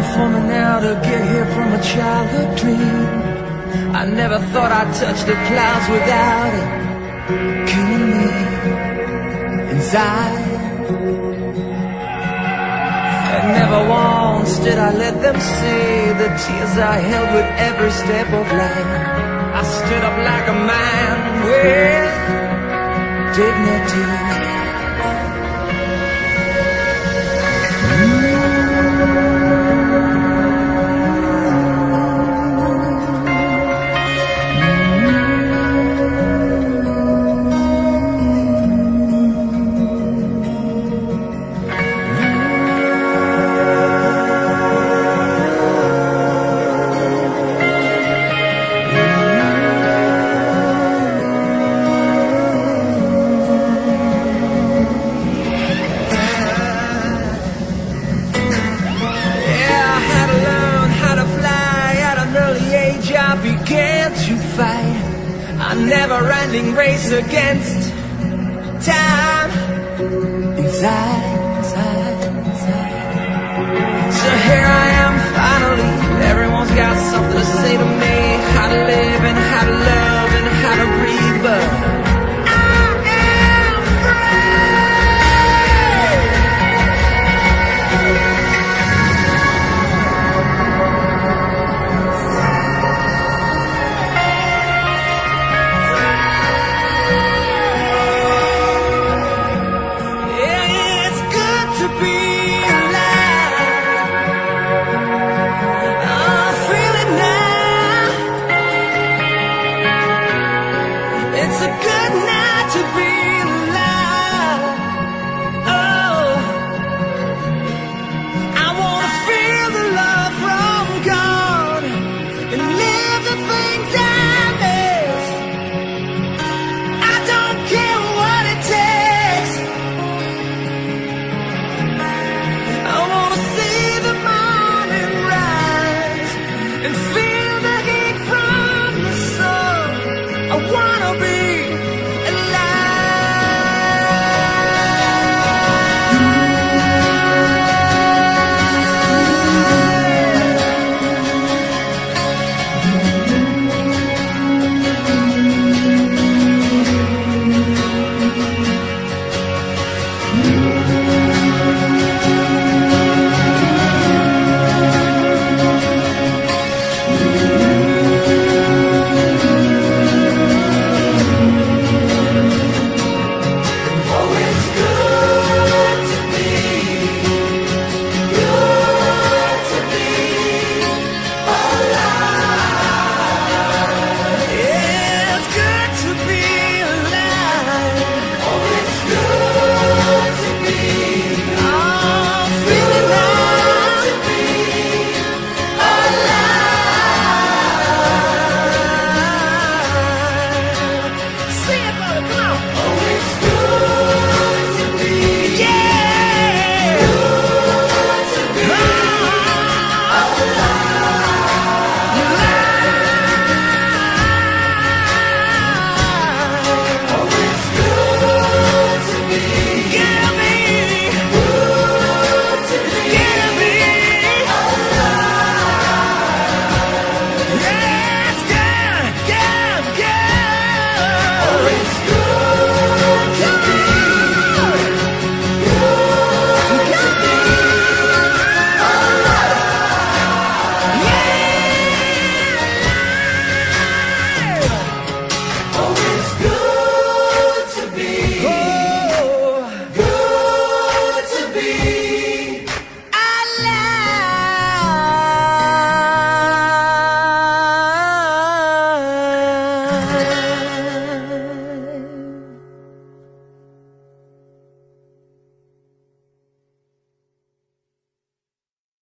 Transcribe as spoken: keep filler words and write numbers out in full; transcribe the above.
time for me now to get here from a childhood dream. I never thought I'd touch the clouds without it killing me inside. And never once did I let them see the tears I held with every step of life. I stood up like a man with dignity. I began to fight a never-ending race against time. Inside, inside, inside. So here I am.